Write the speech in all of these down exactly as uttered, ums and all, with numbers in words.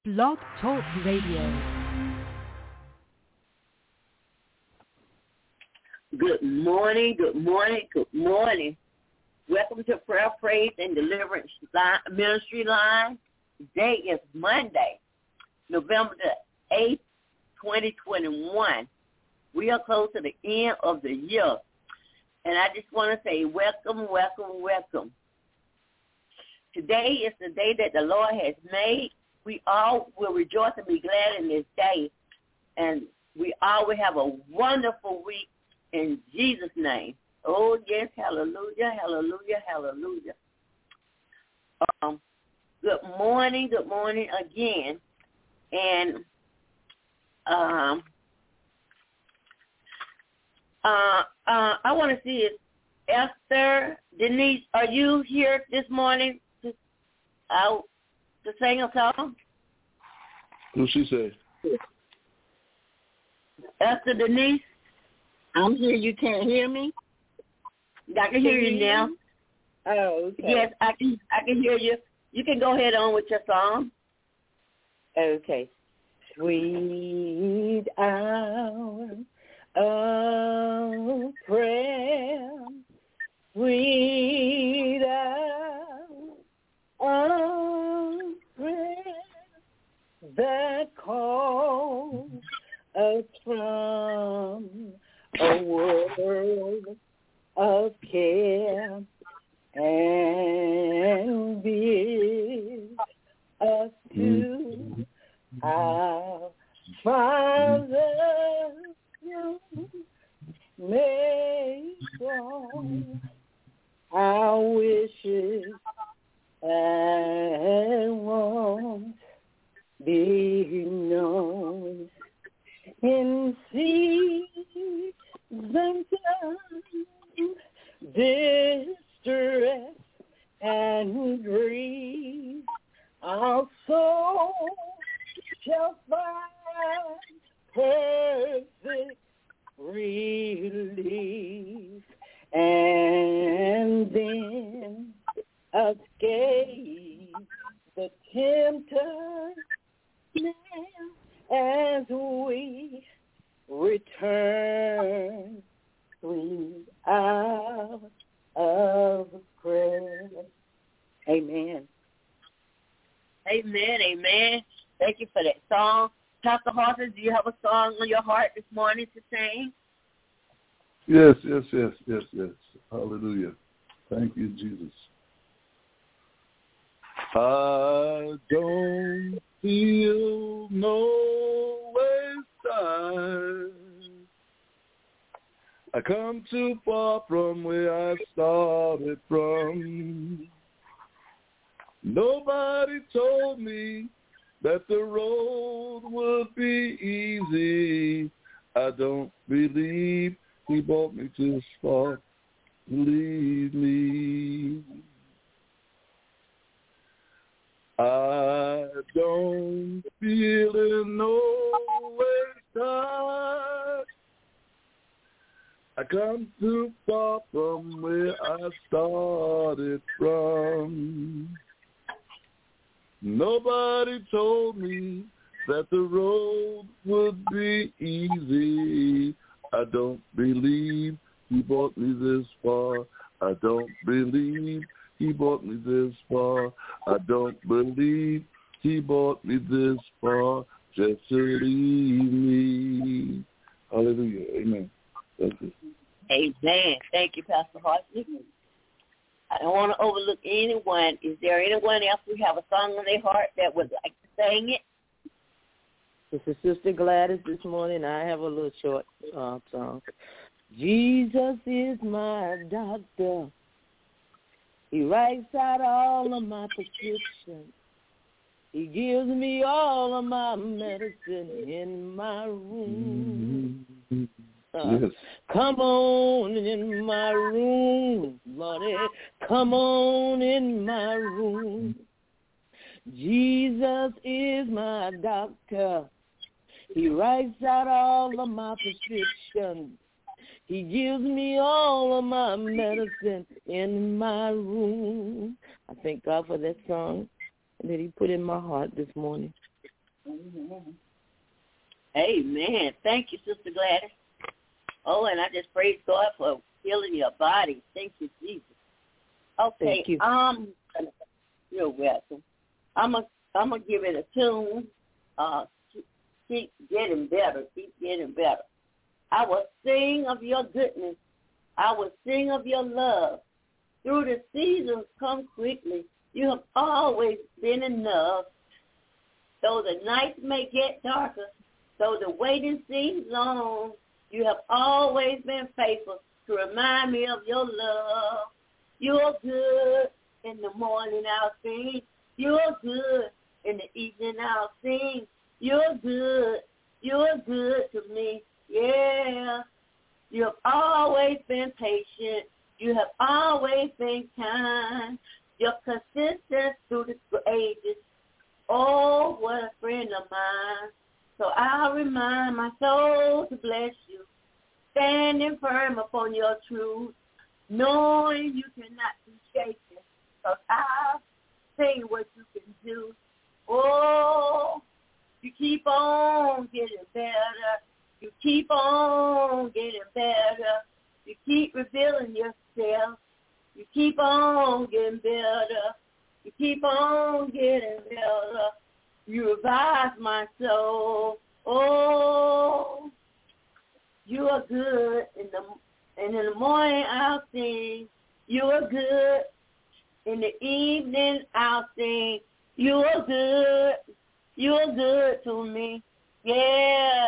Blog Talk Radio. Good morning, good morning, good morning. Welcome to Prayer, Praise, and Deliverance line, Ministry Line. Today is Monday, November the eighth, twenty twenty-one. We are close to the end of the year. And I just want to say welcome, welcome, welcome. Today is the day that the Lord has made. We all will rejoice and be glad in this day. And we all will have a wonderful week in Jesus' name. Oh, yes, hallelujah, hallelujah, hallelujah. Um, good morning, good morning again. And um, uh, uh, I want to see if Esther, Denise, are you here this morning to, uh, to sing a song? What'd she say? Esther, Denise? I'm here. You can't hear me? I can hear you now. Oh, okay. Yes, I can. I can hear you. You can go ahead on with your song. Okay. Sweet hour of prayer, sweet hour of prayer that calls us from a world of care and bids us to our Father's throne. Make strong our wishes and wants be known in seasons of distress and grief. Our soul shall find perfect relief, and then escape the tempter as we return sweet hour of prayer. Amen. Amen, amen. Thank you for that song. Pastor Horton, do you have a song on your heart this morning to sing? Yes, yes, yes, yes, yes. Hallelujah. Thank you, Jesus. I don't feel no waste time. I come too far from where I started from. Nobody told me that the road would be easy. I don't believe he brought me this far to leave me. I don't feel in no waste time. I come too far from where I started from. Nobody told me that the road would be easy. I don't believe he brought me this far. I don't believe he brought me this far. I don't believe he brought me this far just to leave me. Hallelujah. Amen. That's it. Amen. Thank you, Pastor Hartley. I don't want to overlook anyone. Is there anyone else who have a song on their heart that would like to sing it? This is Sister Gladys this morning. I have a little short uh, song. Jesus is my doctor. He writes out all of my prescriptions. He gives me all of my medicine in my room. Uh, Yes. Come on in my room, Lordy. Come on in my room. Jesus is my doctor. He writes out all of my prescriptions. He gives me all of my medicine in my room. I thank God for that song that he put in my heart this morning. Mm-hmm. Amen. Thank you, Sister Gladys. Oh, and I just praise God for healing your body. Thank you, Jesus. Okay. Thank you. Um, you're welcome. I'm a, I'm gonna give it a tune. Uh, keep getting better. Keep getting better. I will sing of your goodness. I will sing of your love. Through the seasons come quickly. You have always been enough. Though the nights may get darker, though the waiting seems long, you have always been faithful to remind me of your love. You're good. In the morning I'll sing. You're good. In the evening I'll sing. You're good. You're good to me. Yeah. You have always been patient. You have always been kind. You're consistent through the ages. Oh, what a friend of mine. So I'll remind my soul to bless you, standing firm upon your truth, knowing you cannot be shaken. So I'll say what you can do. Oh, you keep on getting better. You keep on getting better. You keep revealing yourself. You keep on getting better. You keep on getting better. You revive my soul. Oh, you are good. In the and in the morning I'll sing. You are good. In the evening I'll sing. You are good. You are good to me. Yeah.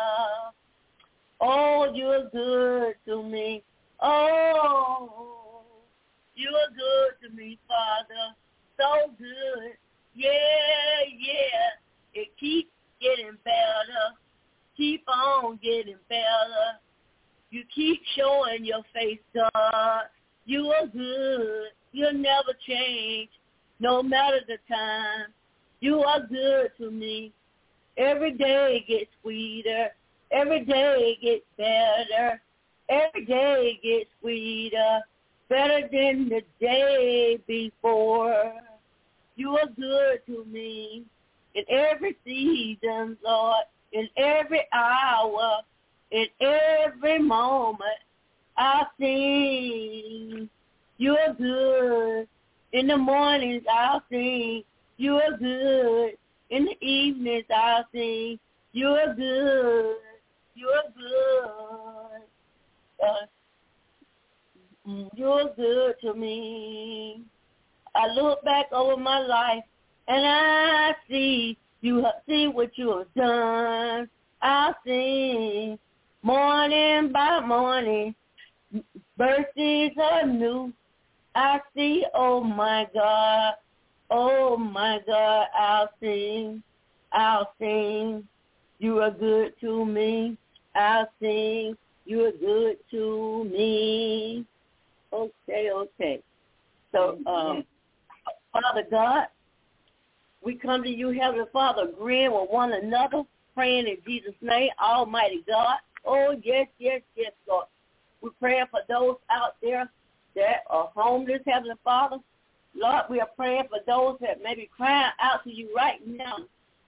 Oh, you are good to me. Oh, you are good to me, Father. So good. Yeah, yeah. It keeps getting better. Keep on getting better. You keep showing your face, God. You are good. You'll never change, no matter the time. You are good to me. Every day gets sweeter. Every day gets better. Every day gets sweeter. Better than the day before. You are good to me in every season, Lord, in every hour, in every moment. I'll sing. You are good. In the mornings, I'll sing. You are good. In the evenings, I'll sing. You are good. You are good. Uh, you're good to me. I look back over my life and I see you see what you have done. I sing morning by morning, mercies are new. I see, oh my God, oh my God, I'll sing, I'll sing. You are good to me. I'll sing. You are good to me. Okay, okay. So, um, Father God, we come to you, Heavenly Father, agreeing with one another, praying in Jesus' name, Almighty God. Oh, yes, yes, yes, Lord. We're praying for those out there that are homeless, Heavenly Father. Lord, we are praying for those that may be crying out to you right now,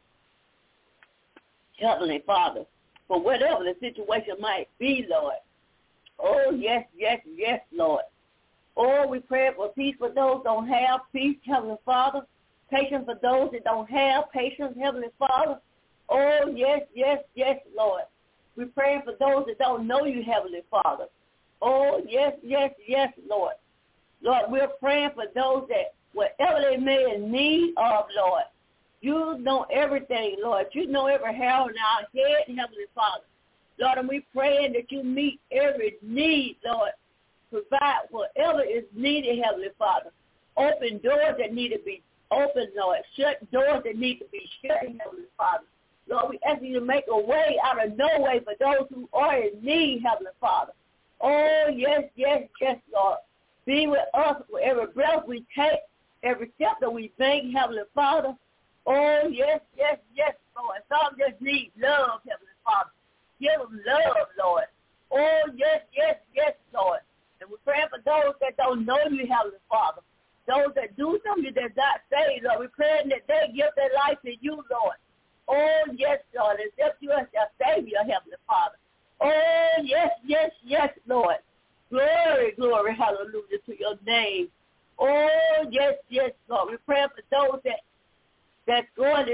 Heavenly Father, for whatever the situation might be, Lord. Oh, yes, yes, yes, Lord. Oh, we pray for peace for those who don't have peace, Heavenly Father. Patience for those that don't have patience, Heavenly Father. Oh, yes, yes, yes, Lord. We're praying for those that don't know you, Heavenly Father. Oh, yes, yes, yes, Lord. Lord, we're praying for those that whatever they may in need of, Lord, you know everything, Lord. You know every hair on our head, Heavenly Father. Lord, and we're praying that you meet every need, Lord. Provide whatever is needed, Heavenly Father. Open doors that need to be open, Lord. Shut doors that need to be shut, Heavenly Father. Lord, we ask you to make a way out of no way for those who are in need, Heavenly Father. Oh, yes, yes, yes, Lord. Be with us with every breath we take, every step that we make, Heavenly Father. Oh, yes, yes, yes, Lord. Some just need love, Heavenly Father. Give them love, Lord. Oh, yes, yes, yes, Lord. And we're praying for those that don't know you, Heavenly Father. Those that do something that's not saved, Lord. We're praying that they give their life to you, Lord.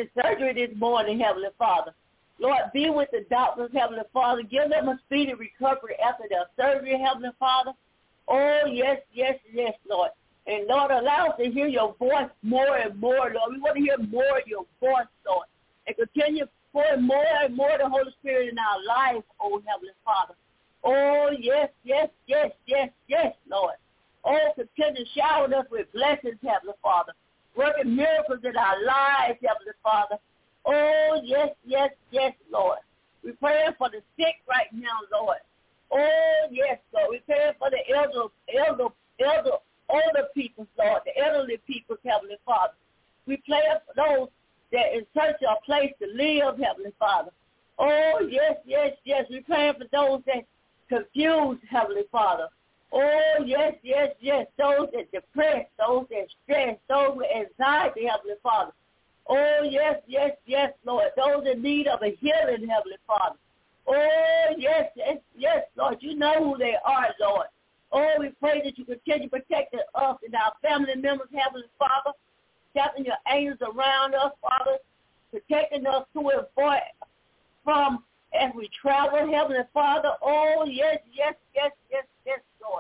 in surgery this morning, Heavenly Father. Lord, be with the doctors, Heavenly Father. Give them a speedy recovery after their surgery, Heavenly Father. Oh, yes, yes, yes, Lord. And, Lord, allow us to hear your voice more and more, Lord. We want to hear more of your voice, Lord. And continue pouring more and more of the Holy Spirit in our lives, oh, Heavenly Father. Oh, yes, yes, yes, yes, yes, Lord. Oh, continue to shower us with blessings, Heavenly Father. Working miracles in our lives, Heavenly Father. Oh, yes, yes, yes, Lord. We're praying for the sick right now, Lord. Oh, yes, Lord. We're praying for the elder, elder, elder, older people, Lord, the elderly people, Heavenly Father. We pray for those that in search of a place to live, Heavenly Father. Oh, yes, yes, yes. We're praying for those that confused, Heavenly Father. Oh, yes, yes, yes. Those that depressed, those that stressed, those with anxiety, Heavenly Father. Oh, yes, yes, yes, Lord. Those in need of a healing, Heavenly Father. Oh, yes, yes, yes, Lord. You know who they are, Lord. Oh, we pray that you continue protecting us and our family members, Heavenly Father. Stepping your angels around us, Father. Protecting us to and fro from as we travel, Heavenly Father. Oh, yes, yes, yes, yes, yes, Lord.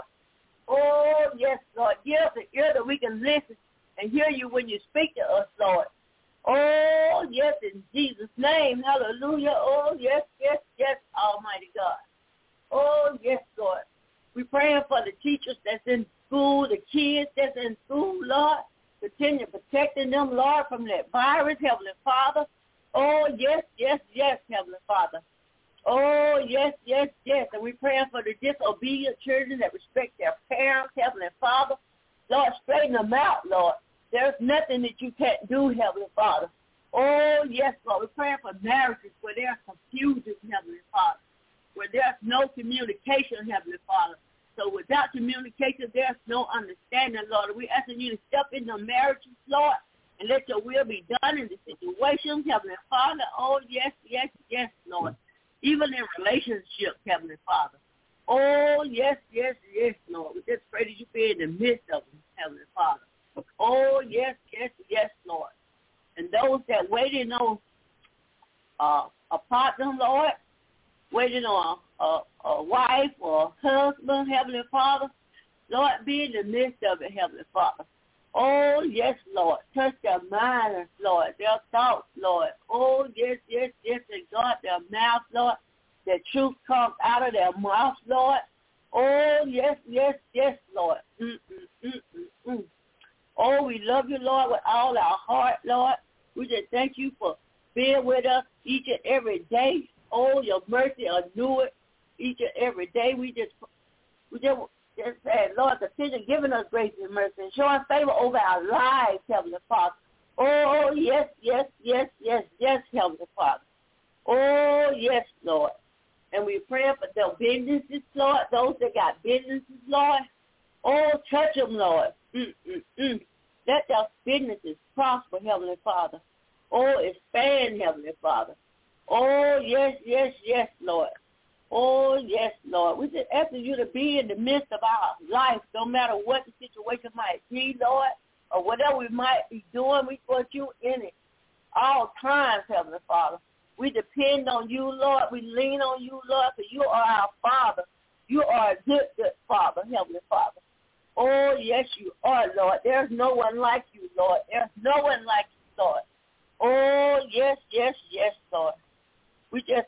Oh, yes, Lord. Give us an ear that we can listen and hear you when you speak to us, Lord. Oh, yes, in Jesus' name. Hallelujah. Oh, yes, yes, yes, Almighty God. Oh, yes, Lord. We're praying for the teachers that's in school, the kids that's in school, Lord. Continue protecting them, Lord, from that virus, Heavenly Father. Oh, yes, yes, yes, Heavenly Father. Oh, yes, yes, yes. And we're praying for the disobedient children that respect their parents, Heavenly Father. Lord, straighten them out, Lord. There's nothing that you can't do, Heavenly Father. Oh, yes, Lord. We're praying for marriages where there's confusion, Heavenly Father, where there's no communication, Heavenly Father. So without communication, there's no understanding, Lord. We're asking you to step into marriages, Lord, and let your will be done in the situations, Heavenly Father. Oh, yes, yes, yes, Lord. Even in relationships, Heavenly Father. Oh, yes, yes, yes, Lord. We just pray that you be in the midst of them, Heavenly Father. Oh, yes, yes, yes, Lord. And those that waiting on uh, a partner, Lord, waiting on a, a, a wife or a husband, Heavenly Father, Lord, be in the midst of it, Heavenly Father. Oh, yes, Lord. Touch their minds, Lord, their thoughts, Lord. Oh, yes, yes, yes, and God, their mouth, Lord. The truth comes out of their mouth, Lord. Oh, yes, yes, yes, Lord. Mm, mm, mm, mm, mm. Oh, we love you, Lord, with all our heart, Lord. We just thank you for being with us each and every day. Oh, your mercy anew it each and every day. We just, we just, just say, Lord, continue giving us grace and mercy and showing favor over our lives, Heavenly Father. Oh, yes, yes, yes, yes, yes, Heavenly Father. Oh, yes, Lord. And we pray for their businesses, Lord, those that got businesses, Lord. Oh, touch them, Lord. Mm, mm, mm. Let their businesses prosper, Heavenly Father. Oh, expand, Heavenly Father. Oh, yes, yes, yes, Lord. Oh, yes, Lord. We just ask you to be in the midst of our life, no matter what the situation might be, Lord, or whatever we might be doing. We put you in it all times, Heavenly Father. We depend on you, Lord. We lean on you, Lord, because you are our Father. You are a good, good Father, Heavenly Father. Oh, yes, you are, Lord. There's no one like you, Lord. There's no one like you, Lord. Oh, yes, yes, yes, Lord. We just,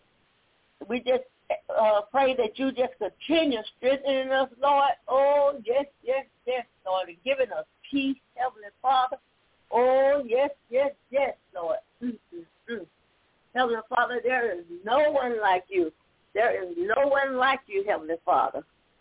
we just uh, pray that you just continue strengthening us, Lord. Oh, yes, yes, yes, Lord, and giving us peace, Heavenly Father. Oh, yes, yes, yes, Lord. Mm-hmm. Heavenly Father, there is no one like you. There is no one like you, Heavenly Father.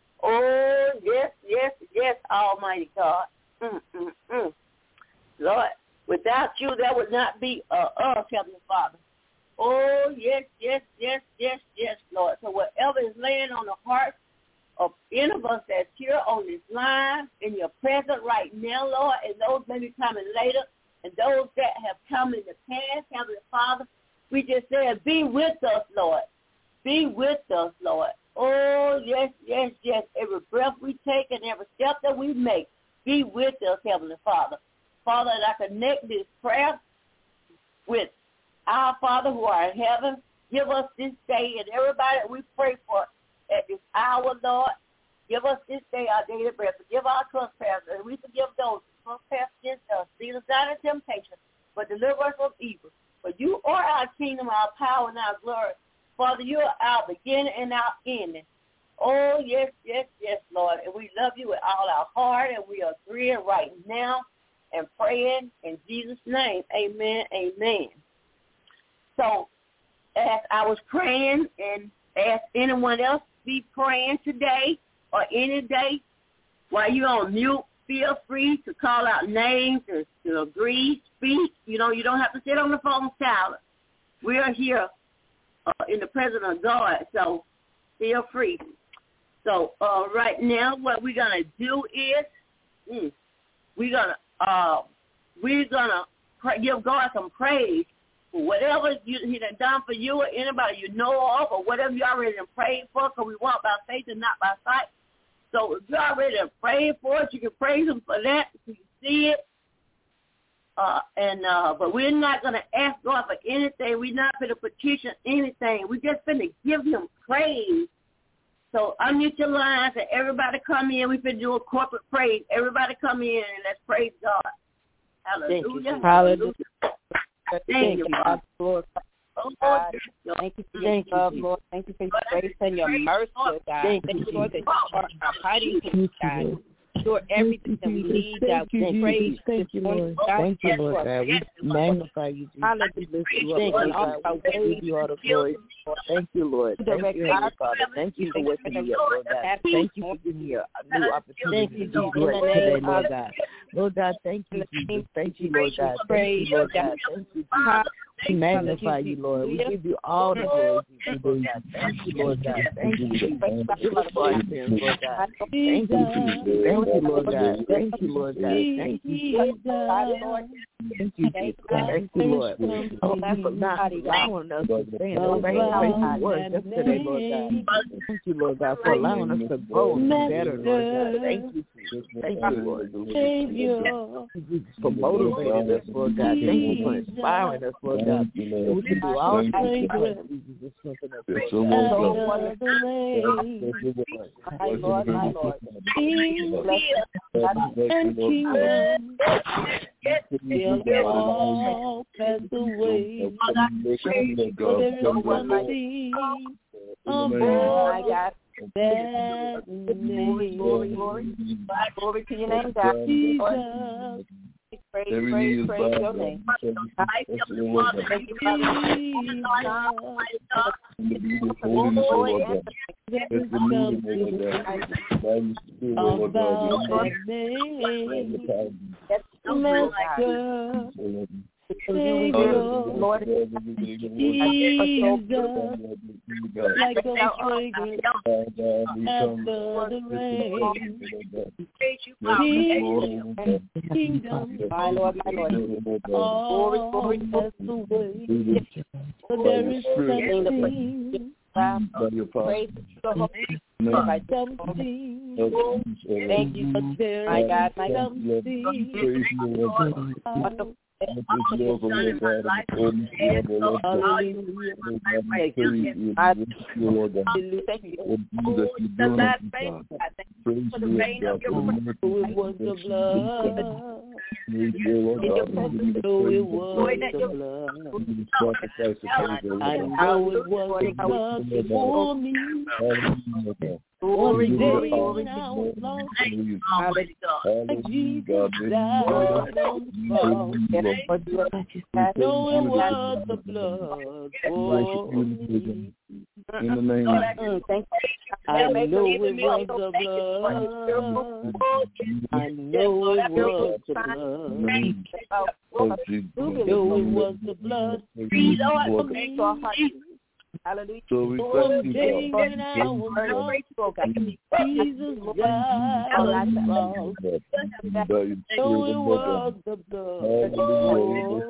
Oh, yes, yes, yes, Almighty God. Mm-mm-mm. Lord, without you, there would not be uh, us, Heavenly Father. Oh, yes, yes, yes, yes, yes, Lord. So whatever is laying on the hearts of any of us that's here on this line, in your presence right now, Lord, and those maybe coming later, and those that have come in the past, Heavenly Father, we just said, be with us, Lord. Be with us, Lord. Oh, yes, yes, yes. Every breath we take and every step that we make, be with us, Heavenly Father. Father, and I connect this prayer with our Father who art in heaven. Give us this day, and everybody that we pray for at this hour, Lord, give us this day our daily bread. Forgive our trespasses, and we forgive those who trespass against us. Lead us out of temptation, but deliver us from evil. For you are our kingdom, our power, and our glory. Father, you are our beginning and our ending. Oh, yes, yes, yes, Lord. And we love you with all our heart, and we are agreeing right now and praying in Jesus' name. Amen, amen. So as I was praying, and as anyone else be praying today or any day, while you're on mute, feel free to call out names, to, to agree, speak. You know, you don't have to sit on the phone silent. We are here uh, in the presence of God, so feel free. So uh, right now, what we're gonna do is mm, we're gonna uh, we're gonna pray, give God some praise for whatever you, He done done for you, or anybody you know of, or whatever you already done prayed for. Because we walk by faith and not by sight. So if you already done prayed for it, you can praise Him for that. You can see it. Uh, and uh, but we're not gonna ask God for anything. We're not gonna petition anything. We're just gonna give Him praise. So unmute your lines and everybody come in. We've been doing corporate praise. Everybody come in and let's praise God. Hallelujah. Thank you. Hallelujah. Thank, Thank you, you, Father. Lord. Oh, God. Lord. Thank you for Thank your love, you, Lord. Thank you for your grace and your mercy, God. Thank Thank you, you, Lord, that Jesus. you are our hiding place, God. You're everything that we need, God. Thank you, We praise Jesus. Thank you, morning, Lord. God. Thank you, Yes, Lord God. We magnify you, Jesus. Hallelujah. We lift you up, Thank Lord you, God. Lord. We give you all the glory. Thank you, Lord. Thank you, Heavenly Father. Thank you for waking me up, Lord God. Thank you for giving me a new opportunity to do great today, Lord God. Lord God, thank you, Jesus. Thank you, Lord God. Thank you, Lord God. Thank you, Jesus. We magnify you, Lord. We give you all the glory, Jesus, Lord God. Thank you, Lord God. Thank you, Jesus. Give us for our sins, Lord God. Thank you, Jesus. Thank you, Lord God. Thank you, Lord God. Thank you, Jesus. Thank you, Jesus. Thank you, Lord. Oh, for not allowing us to stand up right place you were yesterday, Lord God. Thank you, Lord God, for allowing us to grow and be better, Lord God. Thank you, Jesus. Thank you, Lord. Thank you for motivating us, Lord God. Thank you for inspiring us, Lord God. And we can do all things because Jesus is strengthening us, Lord God. My Lord, my Lord. And kingdom will all pass away, but there is something about My God. that name. Glory, glory. Glory to your name, God. Jesus. Praise, praise, praise your name. Thank you, Father. There's something about that name, Master, Savior, Lord, Jesus, like a fragrance after the rain. Kingdom, my Lord, my Lord. all pass away, but there is something, Praise the Holy something, Thank you, but there my is God, my God. something. One day when I was lost, Jesus died on the cross. No, it was the blood for me. In the name of I know it was the blood. I know it was the blood. of Jesus. I know it was the blood for me. Hallelujah. So we One thank day you, when I was lost, Jesus died on the cross. So it was the blood for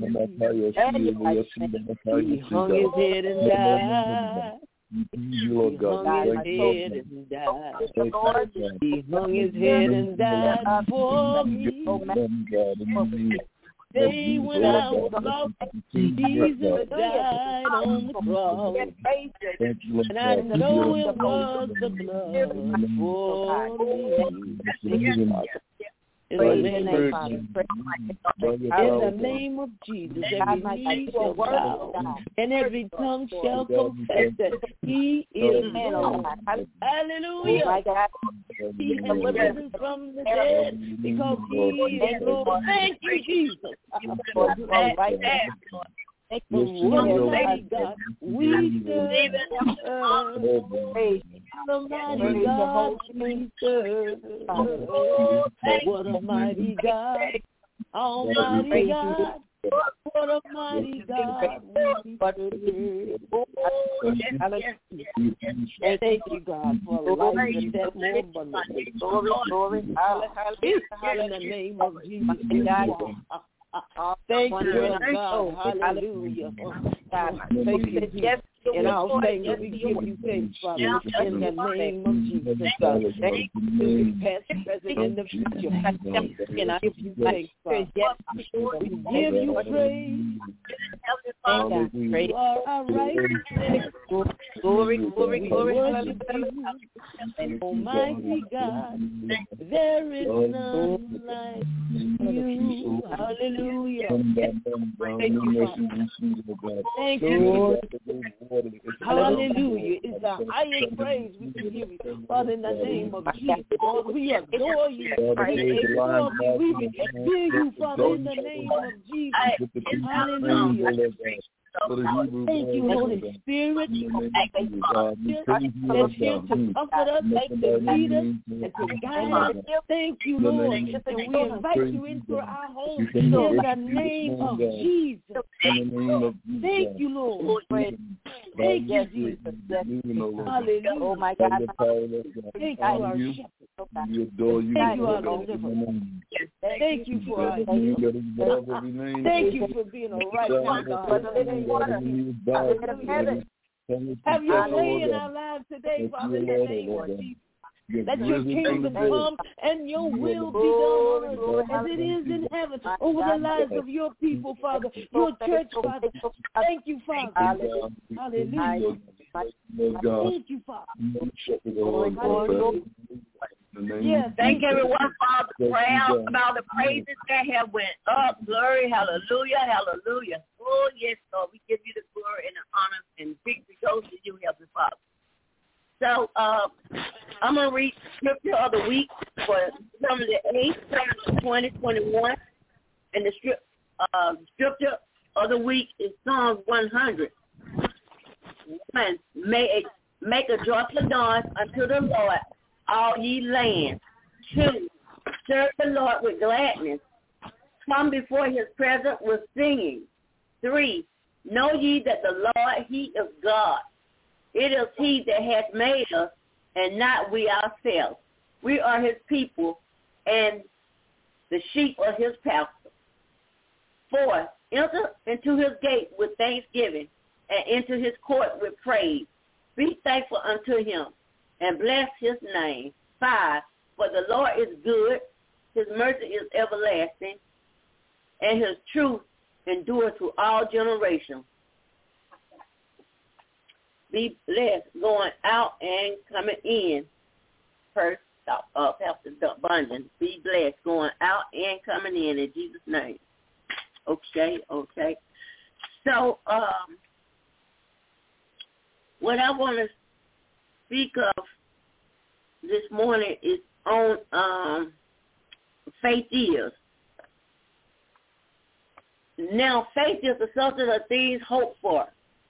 me. He hung his head and died. He hung his head and died. He hung his head and died for me. day when I was lost, Jesus died on the cross. And I know it was the blood for me. In the, name of, in the name of Jesus, every knee shall bow and every tongue shall confess that He is Lord. Hallelujah. He has risen from the dead because He is Lord. Thank you, Jesus. What a mighty God we serve. What a mighty God we serve. What a mighty God, Almighty God. What a mighty God we serve. Thank you, God, for life and death more abundantly. Glory, glory, in the name of Jesus. Thank you, God. Hallelujah. Thank you, Jesus. In all things, we give you thanks, Father, in the name of Jesus. God. Thank you, past, present, and the future. And I give you thanks, Father. We give you praise. You are our righteousness. Glory, glory, glory. Almighty God, there is none like you. Hallelujah. Thank you, Father. Thank you, Lord. Hallelujah. It's the highest praise we can give you. Father, in the name of Jesus, Lord, we adore you. We exalt you. We revere you, Father, in the name of Jesus. Hallelujah. Thank you, Holy Spirit. That's here to comfort us, to lead us, and to guide us. Thank you, Lord. And we invite you into our home in the name of Jesus. Thank you, Lord. Thank you, Jesus. Hallelujah. Oh, my God. Thank you, our shepherd. We adore you. Thank you, our deliverer. Thank you for our healing. Thank you for being a right now, God. Have your way in our lives today, Father, in the name of Jesus. Let your kingdom come and your will be done on earth as it is in heaven over the lives of your people, Father, your church, Father. Thank you, Father. Hallelujah. Thank you, Father. Yes, thank everyone for the prayers, about the praises that have went up. Glory, hallelujah, hallelujah. Oh, yes, Lord, we give you the glory and the honor and victory goes to you, Heavenly Father. So uh, I'm going to read scripture of the week for December the eighth, twenty twenty-one. And the script, uh, scripture of the week is Psalm one hundred. One, make a, make a joyful noise unto the Lord, all ye lands. Two, serve the Lord with gladness. Come before his presence with singing. Three, know ye that the Lord, he is God. It is he that hath made us, and not we ourselves. We are his people, and the sheep of his pasture. Four, enter into his gate with thanksgiving, and into his court with praise. Be thankful unto him, and bless his name. Five, for the Lord is good, his mercy is everlasting, and his truth endures to all generations. Be blessed going out and coming in. First, uh, Pastor Bunyan, be blessed going out and coming in in Jesus' name. Okay, okay. So, um, what I want to speak of this morning is on um, faith is. Now, faith is the substance of things hoped for,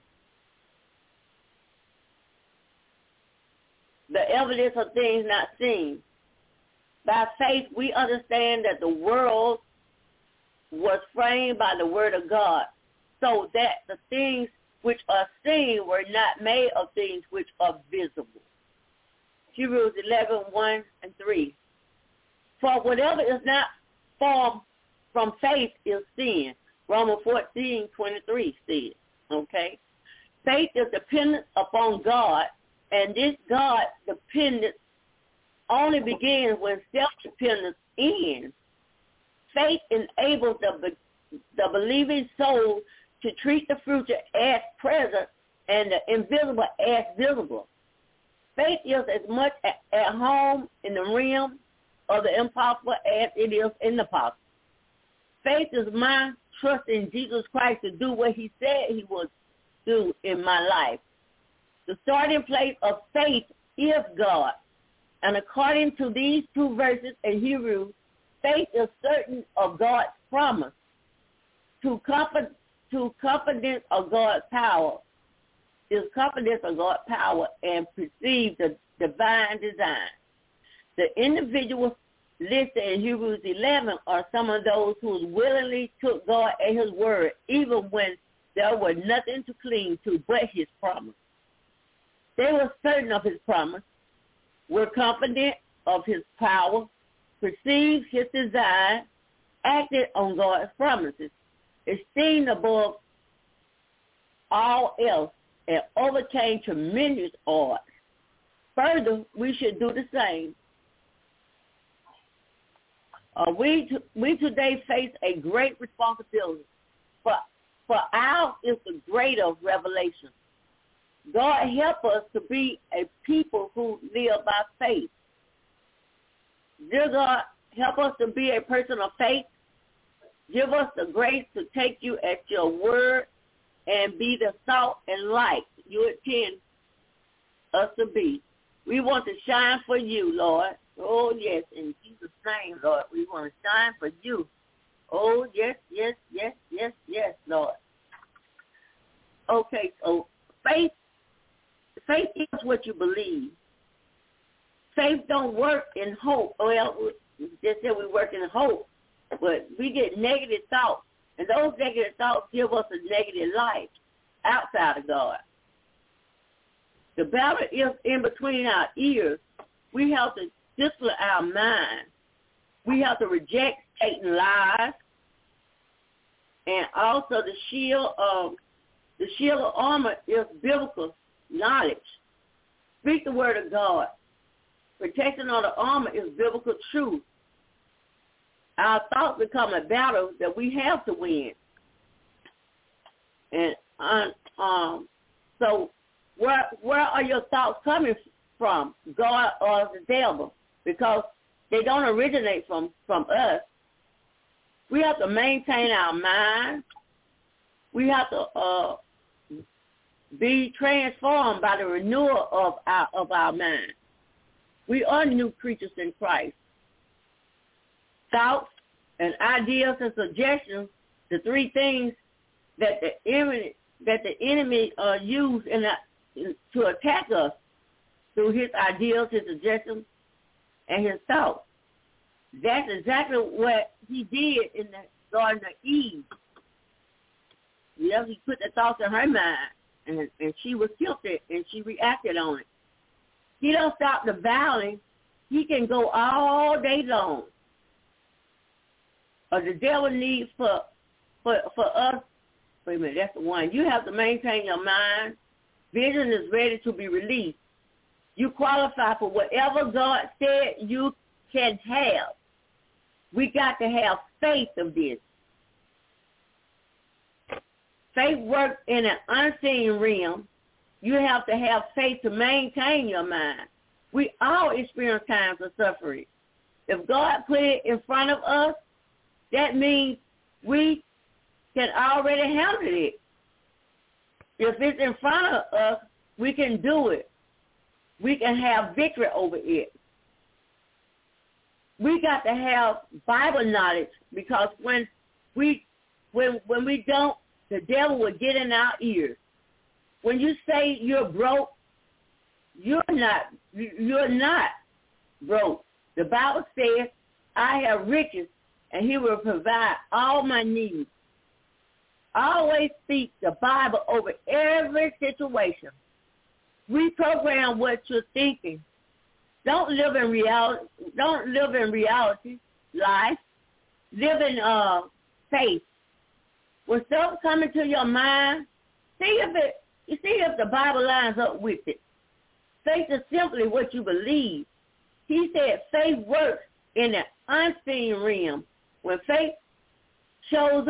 the evidence of things not seen. By faith, we understand that the world was framed by the word of God, so that the things which are seen were not made of things which are visible. Hebrews eleven, one and three. For whatever is not formed from faith is sin. Romans fourteen, twenty-three says, okay? Faith is dependent upon God, and this God dependence only begins when self-dependence ends. Faith enables the the believing soul to treat the future as present and the invisible as visible. Faith is as much at, at home in the realm of the impossible as it is in the possible. Faith is my trust in Jesus Christ to do what he said he would do in my life. The starting place of faith is God. And according to these two verses in Hebrews, faith is certain of God's promise, to comfort, to confidence of God's power, is confidence of God's power and perceive the divine design. The individuals listed in Hebrews eleven are some of those who willingly took God at his word, even when there was nothing to cling to but his promise. They were certain of his promise, were confident of his power, perceived his design, acted on God's promises, esteemed above all else, and overcame tremendous odds. Further, we should do the same. Uh, we t- we today face a great responsibility, but for ours is the greater revelation. God help us to be a people who live by faith. Dear God, help us to be a person of faith. Give us the grace to take you at your word and be the salt and light you intend us to be. We want to shine for you, Lord. Oh, yes, in Jesus' name, Lord, we want to shine for you. Oh, yes, yes, yes, yes, yes, Lord. Okay, so faith, faith is what you believe. Faith don't work in hope. Well, we just said we work in hope, but we get negative thoughts, and those negative thoughts give us a negative life outside of God. The battle is in between our ears. We have to discipline our mind. We have to reject Satan's lies, and also the shield of the shield of armor is biblical knowledge. Speak the word of God. Protection of the armor is biblical truth. Our thoughts become a battle that we have to win. And uh, um, so where where are your thoughts coming from, God or the devil? Because they don't originate from, from us. We have to maintain our mind. We have to uh, be transformed by the renewal of our of our mind. We are new creatures in Christ. Thoughts and ideas and suggestions, the three things that the enemy that the enemy uh, used in, that, in to attack us through his ideas, his suggestions, and his thoughts. That's exactly what he did in the Garden of Eve. You know, he put the thoughts in her mind, and, and she was guilty, and she reacted on it. He don't stop the valley. He can go all day long. Or the devil needs for for for us. Wait a minute, that's the one. You have to maintain your mind. Vision is ready to be released. You qualify for whatever God said you can have. We got to have faith of this. Faith works in an unseen realm. You have to have faith to maintain your mind. We all experience times of suffering. If God put it in front of us, that means we can already handle it. If it's in front of us, we can do it. We can have victory over it. We got to have Bible knowledge, because when we when when we don't, the devil will get in our ears. When you say you're broke, you're not you're not broke. The Bible says, I have riches, and he will provide all my needs. Always speak the Bible over every situation. Reprogram what you're thinking. Don't live in reality. Don't live in reality life. Live in uh, faith. When stuff comes into your mind, see if it. You see if the Bible lines up with it. Faith is simply what you believe. He said faith works in the unseen realm. When faith shows up,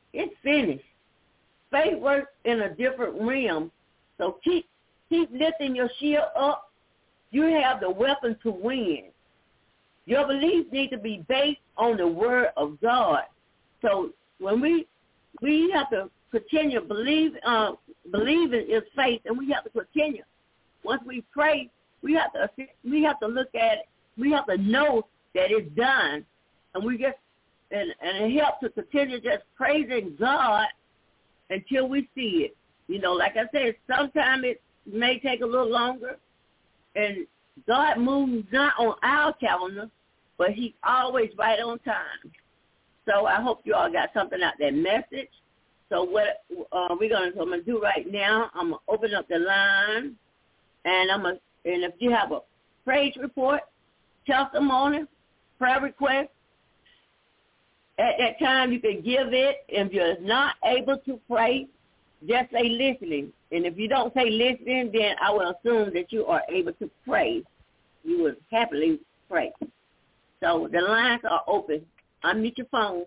It's finished. Faith works in a different realm. So keep keep lifting your shield up. You have the weapon to win. Your beliefs need to be based on the word of God. So when we we have to continue believe uh, believing is faith, and we have to continue. Once we pray, we have to we have to look at it. We have to know that it's done, and we just and and it helps to continue just praising God until we see it. You know, like I said, sometimes it may take a little longer, and God moves not on our calendar, but He's always right on time. So I hope you all got something out that message. So what uh, we're gonna, so I'm gonna do right now, I'm gonna open up the line, and I'm gonna, and if you have a praise report, testimony, prayer request, at that time you can give it. If you're not able to pray, just say listening. And if you don't say listening, then I will assume that you are able to pray. You will happily pray. So the lines are open. Unmute your phone.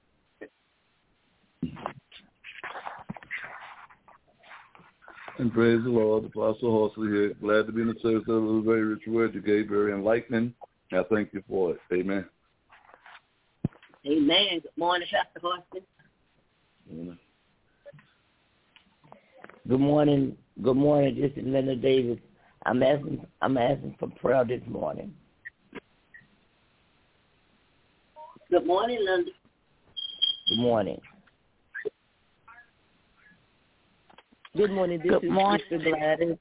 And praise the Lord, Apostle Horsley here. Glad to be in the service of the very rich word you gave, very enlightening. I thank you for it. Amen. Amen. Good morning, Pastor Horsley. Amen. Good morning. Good morning. This is Linda Davis. I'm asking. I'm asking for prayer this morning. Good morning, Linda. Good morning. Good morning. This Good is morning. Sister Gladys.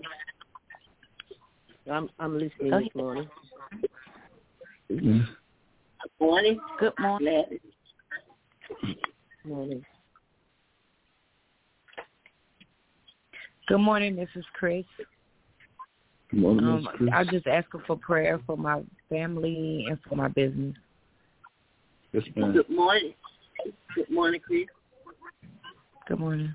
I'm I'm listening Go this morning. Amen. Good morning. Good morning. Gladys. Good morning. Good morning. This is Chris. Good morning, Um, Mister Chris. I just asking for prayer for my family and for my business. Yes, ma'am. Good morning. Good morning, Chris. Good morning.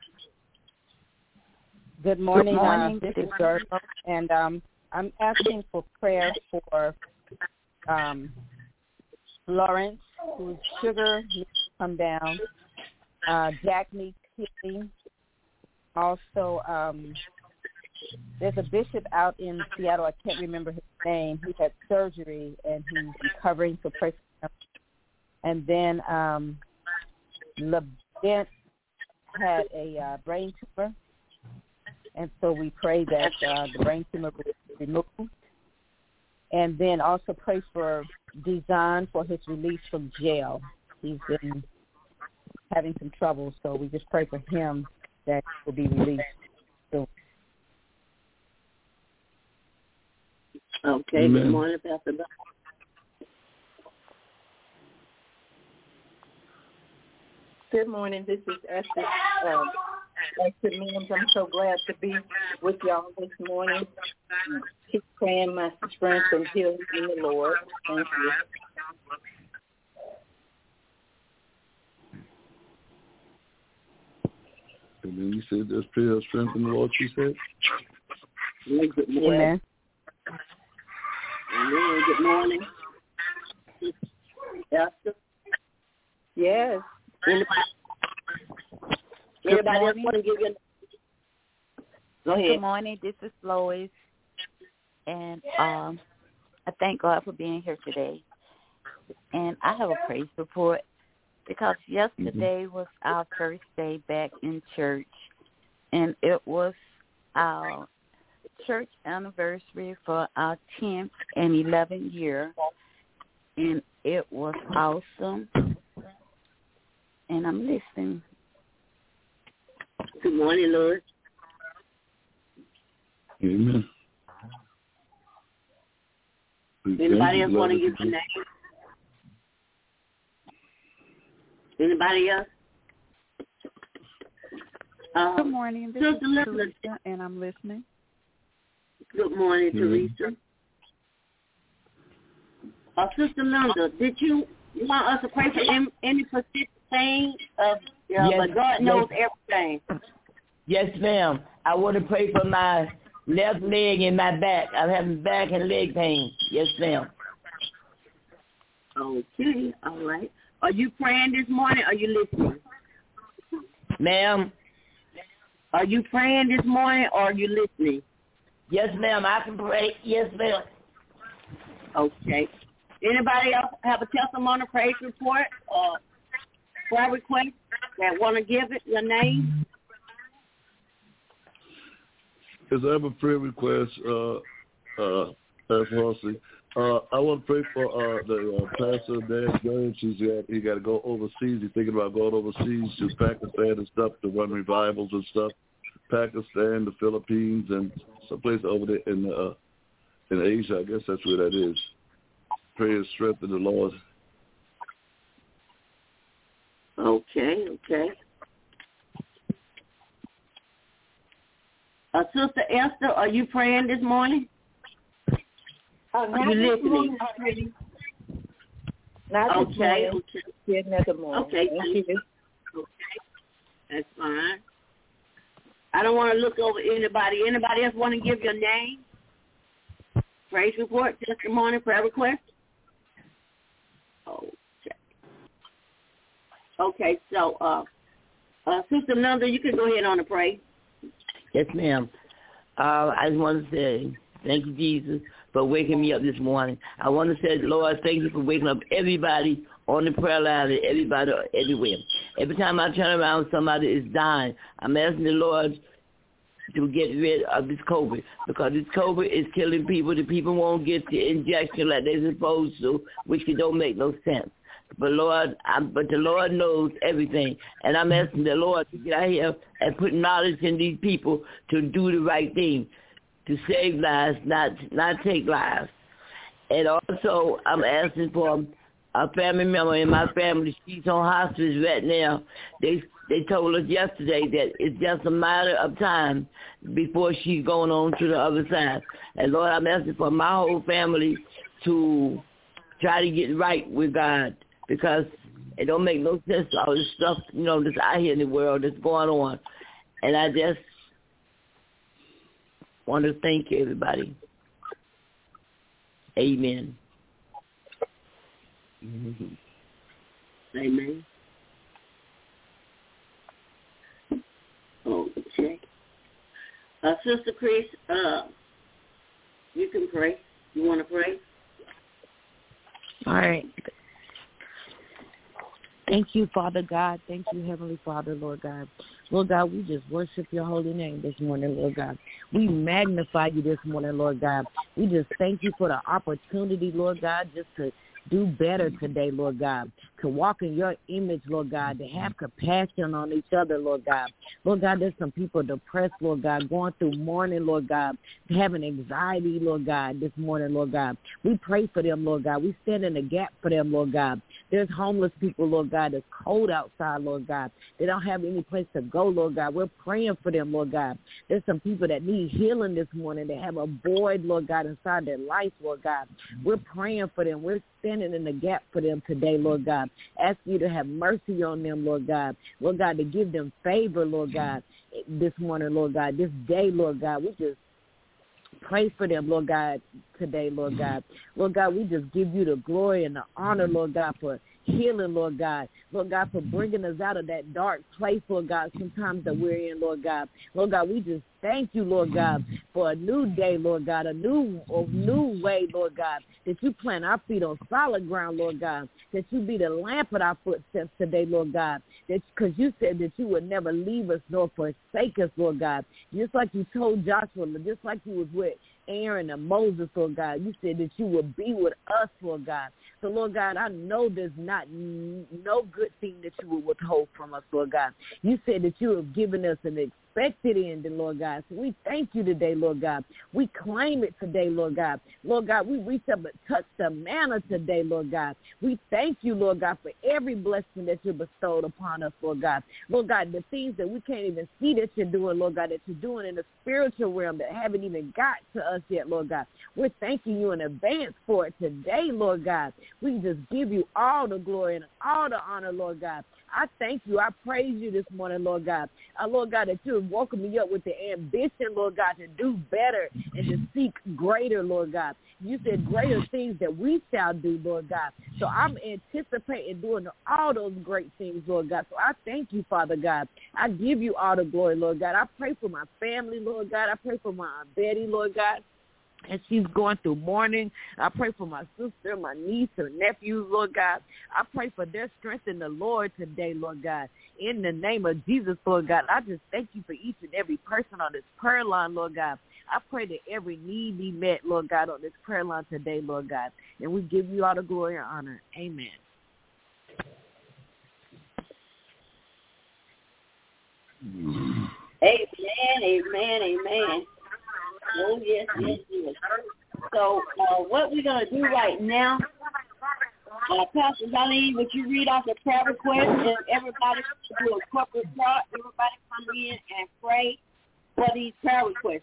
Good morning. Good morning. Uh, this is Gertrude, and um, I'm asking for prayer for um, Lawrence, whose sugar needs to come down. Uh, Jack needs healing. Also, um, there's a bishop out in Seattle. I can't remember his name. He had surgery, and he's recovering, so pray for him. And then um, LeBent had a uh, brain tumor. And so we pray that uh, the brain tumor will be removed. And then also pray for Design for his release from jail. He's been having some trouble, so we just pray for him that he will be released soon. Okay, Amen. good morning, Pastor. Good morning. This is Esther. Um, Esther Mims. I'm so glad to be with y'all this morning. Keep praying my strength and healing in the Lord. Thank you. And then you said there's prayer of strength in the Lord, she said? Good morning. Amen. Amen. Good morning. Esther. Yes. Anybody, anybody else want to give you? Go ahead. Good morning. This is Lois, and um, I thank God for being here today. And I have a praise report because yesterday mm-hmm. was our first day back in church, and it was our church anniversary for our tenth and eleventh year, and it was awesome. And I'm listening. Good morning, Lord. Amen. Anybody else want to give your name? Anybody else? Uh, Good morning. This is Teresa, and I'm listening. Good morning, mm-hmm. Teresa. Uh, Sister Linda, did you want us to pray for any, any specific thing? Uh, yeah, yes, but God knows yes. everything. Yes, ma'am. I want to pray for my left leg and my back. I'm having back and leg pain. Yes, ma'am. Okay, all right. Are you praying this morning or are you listening? Ma'am? Are you praying this morning or are you listening? Yes, ma'am. I can pray. Yes, ma'am. Okay. Anybody else have a testimony, praise report, or prayer request that want to give it your name? Because I have a prayer request, uh, uh, Pastor Halsey. Uh, I want to pray for uh, the uh, Pastor Dan Jones. He's got, he got to go overseas. He's thinking about going overseas to Pakistan and stuff to run revivals and stuff. Pakistan, the Philippines, and someplace over there in uh, in Asia. I guess that's where that is. Pray and strength in the Lord. Okay, okay. Uh, Sister Esther, are you praying this morning? Oh, not are you this listening? morning, already. Not this Okay, morning. okay. Yeah, another morning. Okay, thank you. Okay, that's fine. I don't want to look over anybody. Anybody else want to give your name? Praise report, testimony, prayer request? Okay. Okay, so, uh, uh, Sister Nanda, you can go ahead on and pray. Yes, ma'am. Uh, I just want to say thank you, Jesus, for waking me up this morning. I want to say, Lord, thank you for waking up everybody on the prayer line and everybody everywhere. Every time I turn around, somebody is dying. I'm asking the Lord to get rid of this COVID because this COVID is killing people. The people won't get the injection like they're supposed to, which don't make no sense. But Lord, I, but the Lord knows everything, and I'm asking the Lord to get out here and put knowledge in these people to do the right thing, to save lives, not not take lives. And also, I'm asking for a family member in my family. She's on hospice right now. They they told us yesterday that it's just a matter of time before she's going on to the other side. And Lord, I'm asking for my whole family to try to get right with God, because it don't make no sense, all this stuff, you know, that's out here in the world that's going on. And I just want to thank everybody. Amen. Mm-hmm. Amen. Okay. Uh, Sister Chris, uh, you can pray. You want to pray? All right. Thank you, Father God. Thank you, Heavenly Father, Lord God. Lord God, we just worship your holy name this morning, Lord God. We magnify you this morning, Lord God. We just thank you for the opportunity, Lord God, just to do better today, Lord God, to walk in your image, Lord God, to have compassion on each other, Lord God. Lord God, there's some people depressed, Lord God, going through mourning, Lord God, having anxiety, Lord God, this morning, Lord God. We pray for them, Lord God. We stand in the gap for them, Lord God. There's homeless people, Lord God, that's cold outside, Lord God. They don't have any place to go, Lord God. We're praying for them, Lord God. There's some people that need healing this morning. They have a void, Lord God, inside their life, Lord God. We're praying for them. We're standing in the gap for them today, Lord God. Ask you to have mercy on them, Lord God. Lord God, to give them favor, Lord God, this morning, Lord God, this day, Lord God. We just pray for them, Lord God, today, Lord God. Lord God, we just give you the glory and the honor, Lord God, for healing, Lord God. Lord God, for bringing us out of that dark place, Lord God, sometimes that we're in, Lord God. Lord God, we just thank you, Lord God, for a new day, Lord God, a new a new way, Lord God, that you plant our feet on solid ground, Lord God, that you be the lamp at our footsteps today, Lord God, because you said that you would never leave us nor forsake us, Lord God, just like you told Joshua, just like you was with Aaron and Moses, Lord God. You said that you would be with us, Lord God. So, Lord God, I know there's not no good thing that you will withhold from us, Lord God. You said that you have given us an expected ending, Lord God. So we thank you today, Lord God. We claim it today, Lord God. Lord God, we reach up and touch the manna today, Lord God. We thank you, Lord God, for every blessing that you bestowed upon us, Lord God. Lord God, the things that we can't even see that you're doing, Lord God, that you're doing in the spiritual realm that haven't even got to us yet, Lord God. We're thanking you in advance for it today, Lord God. We just give you all the glory and all the honor, Lord God. I thank you. I praise you this morning, Lord God. Uh, Lord God, that you have woken me up with the ambition, Lord God, to do better and to seek greater, Lord God. You said greater things that we shall do, Lord God. So I'm anticipating doing all those great things, Lord God. So I thank you, Father God. I give you all the glory, Lord God. I pray for my family, Lord God. I pray for my Aunt Betty, Lord God. And she's going through mourning. I pray for my sister, my niece, her nephews, Lord God. I pray for their strength in the Lord today, Lord God. In the name of Jesus, Lord God, I just thank you for each and every person on this prayer line, Lord God. I pray that every need be met, Lord God, on this prayer line today, Lord God. And we give you all the glory and honor. Amen. Amen, amen, amen. Oh, yes, yes, yes. So uh, what we're going to do right now, uh, Pastor Darlene, would you read off the prayer request and everybody do a corporate prayer? Everybody come in and pray for these prayer requests.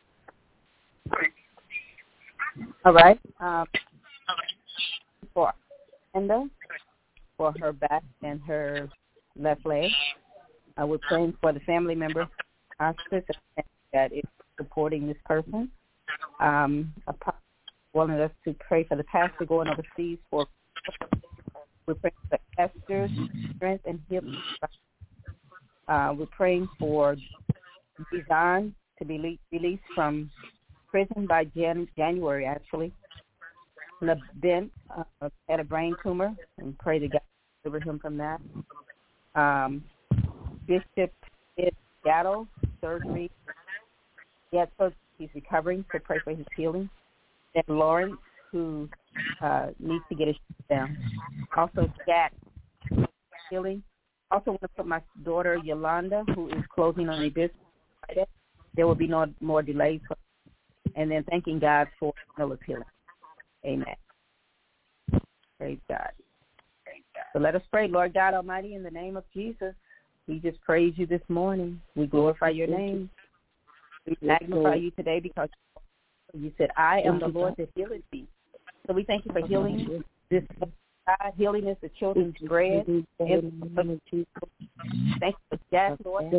All right. Um, for Linda, for her back and her left leg. Uh, we're praying for the family member, our sister, that is supporting this person. Um, wanted us to pray for the pastor going overseas. For we're praying for Esther's strength and healing. Uh, we're praying for Dijon to be released from prison by Jan- January, actually. Ben uh, had a brain tumor, and pray to God to deliver him from that. Um, Bishop Gatto, surgery. Yeah, so he's recovering, so pray for his healing. And Lawrence, who uh, needs to get his shit down. Also, Jack, healing. Also want to put my daughter, Yolanda, who is closing on a business. There will be no more delays. And then thanking God for Milla's healing. Amen. Praise God. Praise God. So let us pray. Lord God Almighty, in the name of Jesus, we just praise you this morning. We glorify your name. We magnify you today because you said, I am the Lord that healeth thee. So we thank you for healing this God. Healing is the children's bread. Thank you for Jack, Lord.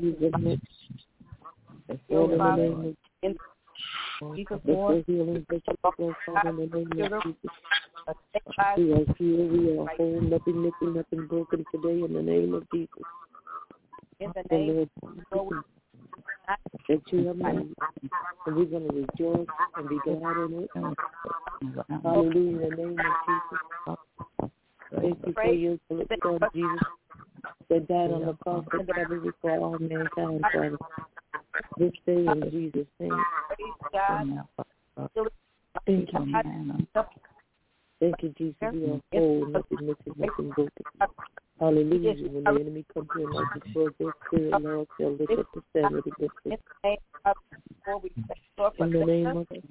In Jesus' Lord. We are healed. We are whole. Nothing missing, nothing broken today in the name of Jesus. In the name of that you have made, and we're going to rejoice and be glad in it. Hallelujah, in the name of Jesus. Thank you for your son, Jesus, that died on the cross of Calvary for all mankind, Father. This day in Jesus' name. Thank you. Thank you, Jesus. We are whole, nothing missing, nothing broken. Hallelujah. When the enemy comes in like a sword, their spirit, Lord, shall lift up the standard against it. In the name of Jesus.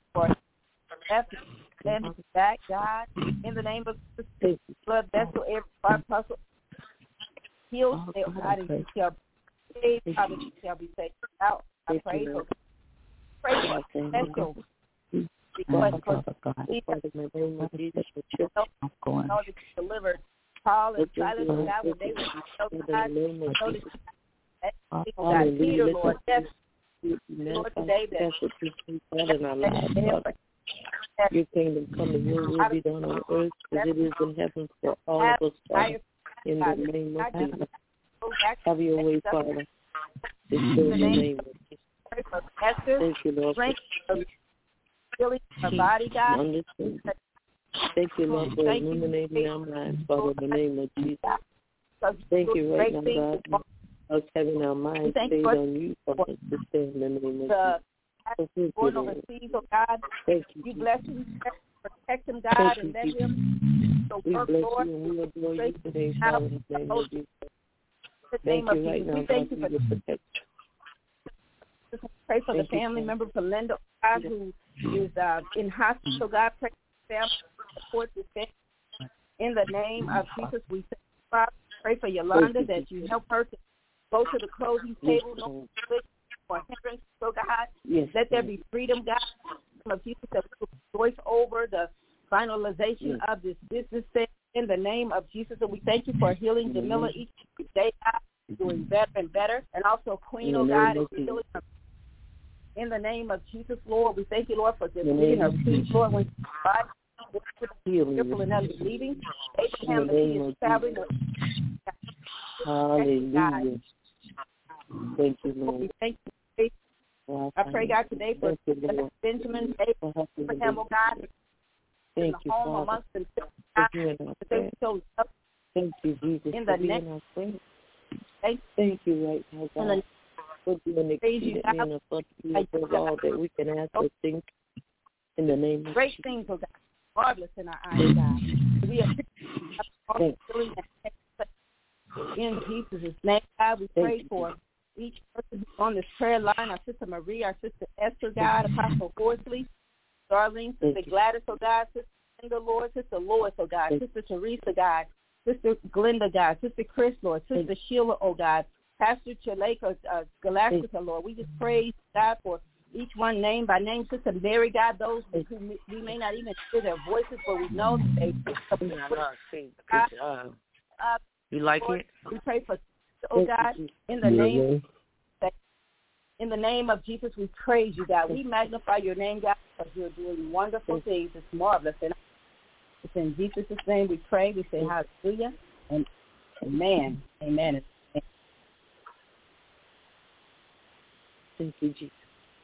And back, God, in the name of the blood vessel, every part, muscle, heal, God, and you shall be saved, God, and you shall be saved. Out, I pray for, pray for special. Because in the name of Jesus, all that you delivered Paul and Silas, God, when they were so God, so that God, Peter, Lord, that's Lord, today that your kingdom come and your will be done on earth as it is in heaven for all of us, Father. In the name of Jesus. Have your way, Father. In the name of Jesus. Thank you, Lord. Healing her body, God. Understand. Thank you, Lord, for illuminating our minds, Father, in the name of Jesus. Thank you right now, God, us having our minds stayed on you, Father, to stay in the name of Jesus. Born overseas, oh God, Thank you. You bless him, protect him, God, and let him so we work, bless Lord. you and we adore you today, Father, in the name of Jesus. Thank you right now, God, for your protection. Pray for the family member, for Linda, God, who is uh, in hospital. God, pray for them, support this family. In the name of Jesus, we pray for Yolanda that you help her to go to the closing table, no switch or hindrance, so God, yes, let there be freedom, God. Of Jesus, that we rejoice over the finalization yes. of this business thing in the name of Jesus. And we thank you for healing Jamila each day, God, doing better and better. And also Queen, oh God, is healing her. In the name of Jesus, Lord, we thank you, Lord, for just giving her peace, Lord, when she's right, fearful and unbelieving. Abraham, the key is traveling. Hallelujah. Thank you, Lord. We thank you. I pray, God, today for Benjamin, Abraham, oh God, in the home amongst themselves. Thank you, Jesus. In the name Thank, thank you right now, God, for doing exceedingly and abundantly above all that we can ask or think. In the name of great Jesus. things, oh God, marvelous in our eyes, God. We are in Jesus' name, God. We pray for each person who's on this prayer line, our Sister Marie, our Sister Esther, God, Apostle Horsley, Darlene, Sister Gladys, oh God, Sister Linda, Lord, Sister Lois, oh God, Sister Teresa, God, Sister Glenda, God, Sister Chris, Lord, Sister Sheila, oh God, Pastor Chaleka, uh, Galactica, Lord. We just praise God for each one name by name. Sister Mary, God, those who we may not even hear their voices, but we know that they God, uh, you like Lord, it? We pray for, oh God, in the name in the name of Jesus, we praise you, God. We magnify your name, God, because you're doing wonderful things. It's marvelous. And it's in Jesus' name we pray. We say hallelujah and amen. Amen. Thank you, Jesus.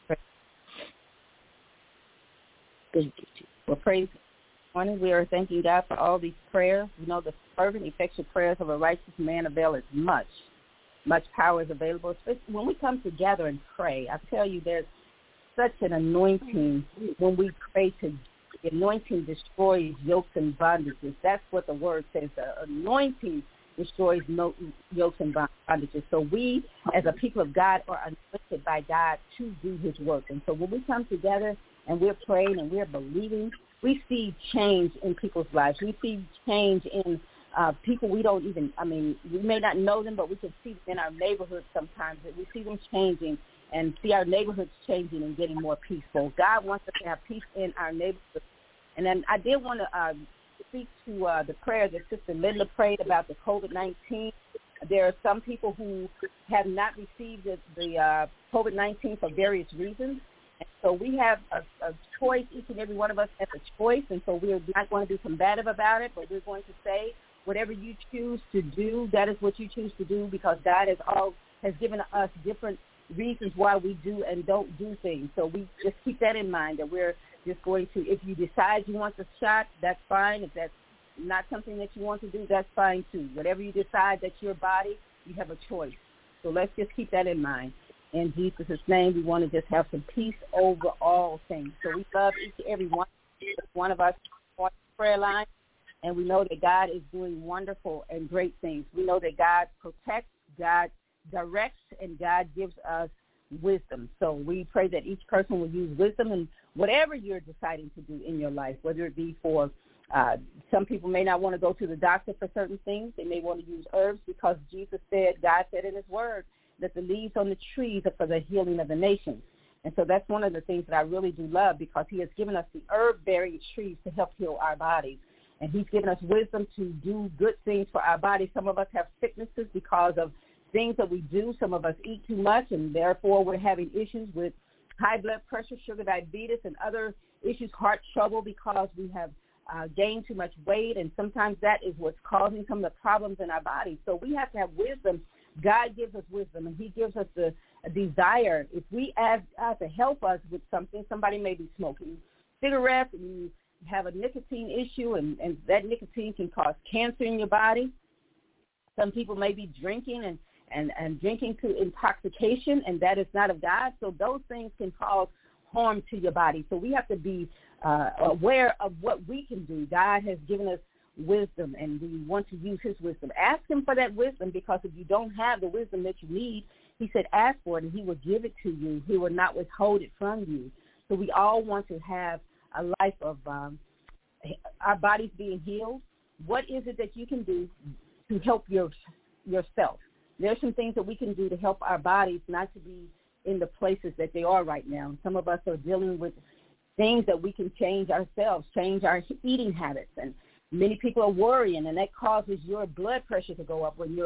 Thank you, Jesus. Well, praise morning. We are thanking God for all these prayers. We know the fervent, effectual prayers of a righteous man availeth much. Much power is available. When we come together and pray, I tell you, there's such an anointing when we pray to the anointing destroys yokes and bondages. That's what the word says. The anointing destroys no, yokes and bondages. So we, as a people of God, are anointed by God to do his work. And so when we come together and we're praying and we're believing, we see change in people's lives. We see change in uh, people we don't even, I mean, we may not know them, but we can see in our neighborhoods sometimes that we see them changing and see our neighborhoods changing and getting more peaceful. God wants us to have peace in our neighborhoods. And then I did want to uh, speak to uh, the prayer that Sister Linda prayed about the COVID nineteen. There are some people who have not received the, the uh, COVID nineteen for various reasons. And so we have a, a choice. Each and every one of us has a choice. And so we're not going to be combative about it, but we're going to say whatever you choose to do, that is what you choose to do, because God has all has given us different reasons why we do and don't do things. So we just keep that in mind, that we're just going to, if you decide you want the shot, that's fine. If that's not something that you want to do, that's fine too. Whatever you decide, that's your body, you have a choice. So let's just keep that in mind. In Jesus' name, we want to just have some peace over all things. So we love each and every one, one of us on the prayer line, and we know that God is doing wonderful and great things. We know that God protects, God directs, and God gives us wisdom. So we pray that each person will use wisdom in whatever you're deciding to do in your life, whether it be for uh, some people may not want to go to the doctor for certain things. They may want to use herbs because Jesus said, God said in his word, that the leaves on the trees are for the healing of the nations. And so that's one of the things that I really do love, because he has given us the herb-bearing trees to help heal our bodies. And he's given us wisdom to do good things for our bodies. Some of us have sicknesses because of things that we do. Some of us eat too much, and therefore we're having issues with high blood pressure, sugar diabetes, and other issues, heart trouble, because we have uh, gained too much weight. And sometimes that is what's causing some of the problems in our bodies. So we have to have wisdom. God gives us wisdom, and he gives us the desire. If we ask God to help us with something, somebody may be smoking cigarettes and you have a nicotine issue, and, and that nicotine can cause cancer in your body. Some people may be drinking and, and, and drinking to intoxication, and that is not of God. So those things can cause harm to your body. So we have to be uh, aware of what we can do. God has given us wisdom, and we want to use his wisdom. Ask him for that wisdom, because if you don't have the wisdom that you need, he said ask for it and he will give it to you. He will not withhold it from you. So we all want to have a life of um, our bodies being healed. What is it that you can do to help your yourself? There's some things that we can do to help our bodies not to be in the places that they are right now. Some of us are dealing with things that we can change ourselves, change our eating habits. And many people are worrying, and that causes your blood pressure to go up when you're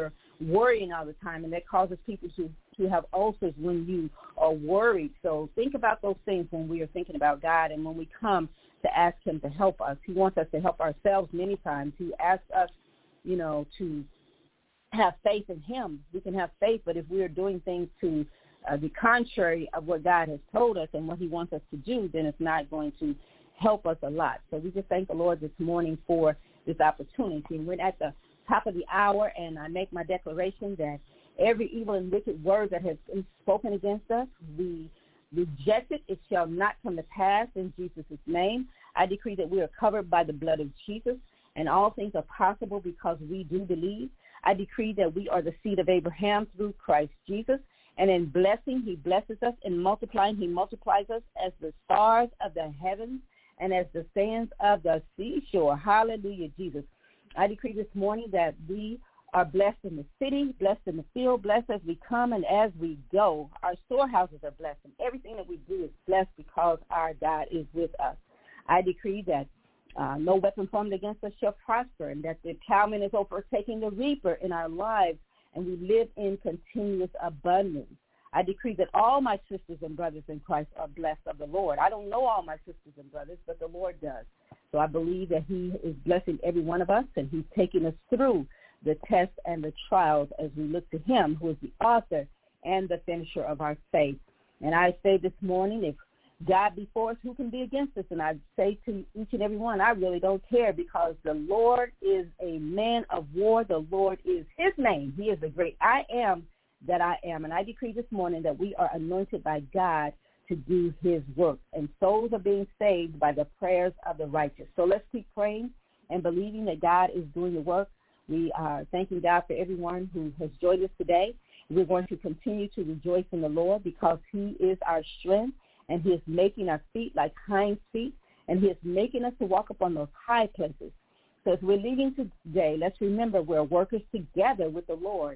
worrying all the time, and that causes people to, to have ulcers when you are worried. So think about those things when we are thinking about God, and when we come to ask him to help us. He wants us to help ourselves many times. He asks us, you know, to have faith in him. We can have faith, but if we are doing things to uh, the contrary of what God has told us and what he wants us to do, then it's not going to help us a lot. So we just thank the Lord this morning for this opportunity. And we're at the top of the hour, and I make my declaration that every evil and wicked word that has been spoken against us, we reject it. It shall not come to pass in Jesus' name. I decree that we are covered by the blood of Jesus, and all things are possible because we do believe. I decree that we are the seed of Abraham through Christ Jesus, and in blessing, he blesses us. In multiplying, he multiplies us as the stars of the heavens and as the sands of the seashore. Hallelujah, Jesus. I decree this morning that we are blessed in the city, blessed in the field, blessed as we come and as we go. Our storehouses are blessed, and everything that we do is blessed because our God is with us. I decree that uh, no weapon formed against us shall prosper, and that the plowman is overtaking the reaper in our lives, and we live in continuous abundance. I decree that all my sisters and brothers in Christ are blessed of the Lord. I don't know all my sisters and brothers, but the Lord does. So I believe that he is blessing every one of us, and he's taking us through the tests and the trials as we look to him, who is the author and the finisher of our faith. And I say this morning, if God be for us, who can be against us? And I say to each and every one, I really don't care, because the Lord is a man of war. The Lord is his name. He is the great I am that I am. And I decree this morning that we are anointed by God to do his work, and souls are being saved by the prayers of the righteous. So let's keep praying and believing that God is doing the work. We are thanking God for everyone who has joined us today. We're going to continue to rejoice in the Lord, because he is our strength, and he is making our feet like hinds feet, and he is making us to walk upon those high places. So as we're leaving today, let's remember we're workers together with the Lord.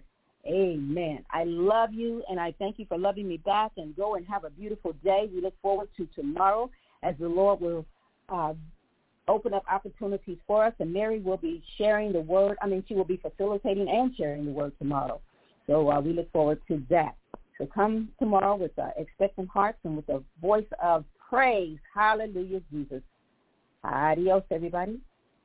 Amen. I love you, and I thank you for loving me back, and go and have a beautiful day. We look forward to tomorrow as the Lord will uh, open up opportunities for us, and Mary will be sharing the word. I mean, she will be facilitating and sharing the word tomorrow. So uh, we look forward to that. So come tomorrow with uh, expectant hearts and with a voice of praise. Hallelujah, Jesus. Adios, everybody.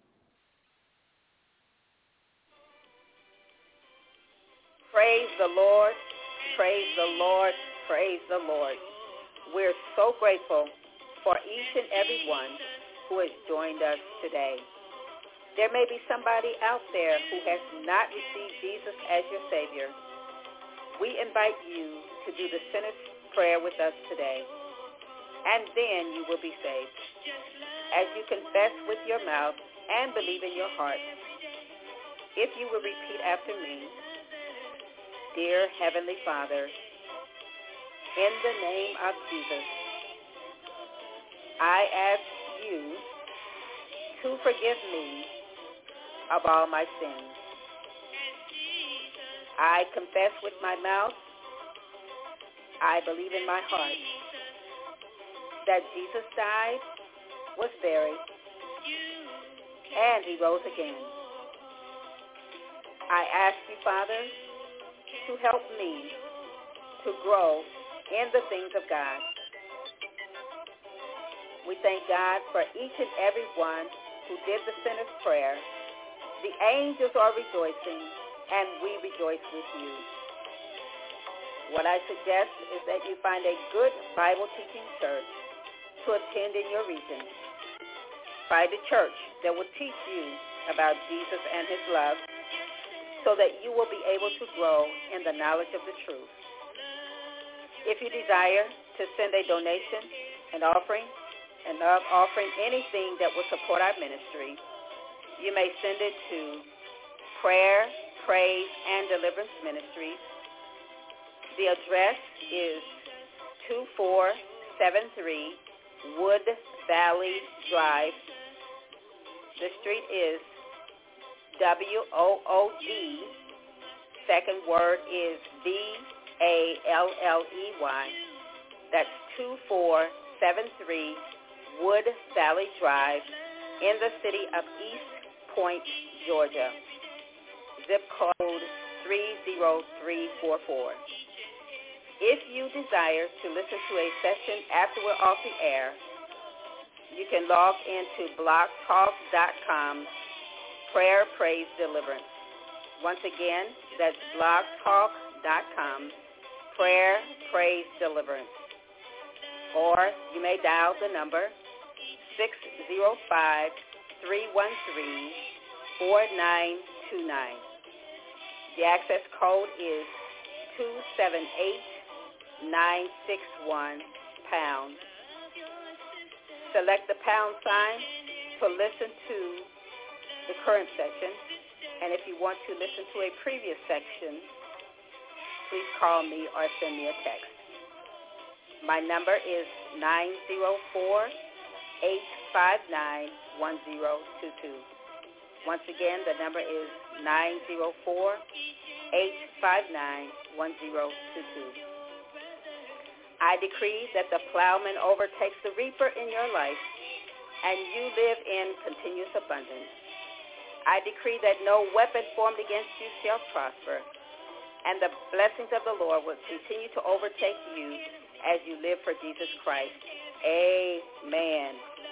Praise the Lord, praise the Lord, praise the Lord. We're so grateful for each and every one who has joined us today. There may be somebody out there who has not received Jesus as your Savior. We invite you to do the sinner's prayer with us today, and then you will be saved. As you confess with your mouth and believe in your heart, if you will repeat after me, Dear Heavenly Father, in the name of Jesus, I ask you to forgive me of all my sins. I confess with my mouth, I believe in my heart that Jesus died, was buried, and he rose again. I ask you, Father, to help me to grow in the things of God. We thank God for each and every one who did the sinner's prayer. The angels are rejoicing, and we rejoice with you. What I suggest is that you find a good Bible-teaching church to attend in your region. Find a church that will teach you about Jesus and his love, so that you will be able to grow in the knowledge of the truth. If you desire to send a donation, an offering, an offering, anything that will support our ministry, you may send it to Prayer, Praise, and Deliverance Ministries. The address is two four seven three Wood Valley Drive. The street is W O O D, second word is B A L L E Y. That's two four seven three Wood Valley Drive in the city of East Point, Georgia. Zip code three zero zero three four four. If you desire to listen to a session after we're off the air, you can log into blog talk dot com, Prayer, Praise, Deliverance. Once again, that's blog talk dot com, Prayer, Praise, Deliverance. Or you may dial the number six zero five, three one three, four nine two nine. The access code is two seven eight, nine six one, pound. Select the pound sign to listen to the current session. And if you want to listen to a previous section, please call me or send me a text. My number is nine zero four, eight five nine, one zero two two. Once again, the number is nine zero four, eight five nine, one zero two two. I decree that the plowman overtakes the reaper in your life, and you live in continuous abundance. I decree that no weapon formed against you shall prosper, and the blessings of the Lord will continue to overtake you as you live for Jesus Christ. Amen.